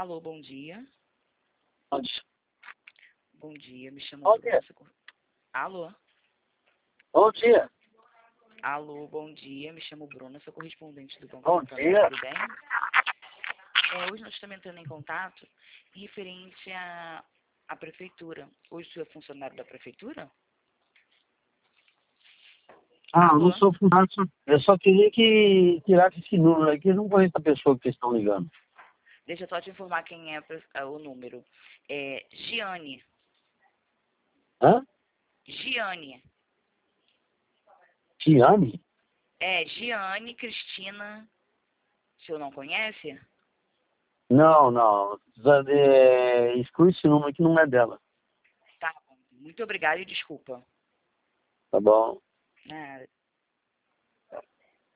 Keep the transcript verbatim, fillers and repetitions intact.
Alô, bom dia. Bom dia. Bom dia, me chamo Bom Bruna. dia. Sou... Alô? Bom dia. Alô, bom dia, me chamo Bruna, sou correspondente do Banco Bom Santander, dia. tudo bem? É, hoje nós estamos entrando em contato referente à, à prefeitura. Hoje o senhor é funcionário da prefeitura? Ah, eu Alô? não sou funcionário. Eu só queria que tirasse esse número aqui. Eu não conheço a pessoa que vocês estão ligando. Deixa eu só te informar quem é a pre- ah, o número. É Giane. Hã? Giane. Tiane? É, Giane Cristina. O senhor não conhece? Não, não. Zé- É, exclui esse número que não é dela. Tá bom. Muito obrigada e desculpa. Tá bom? Ah,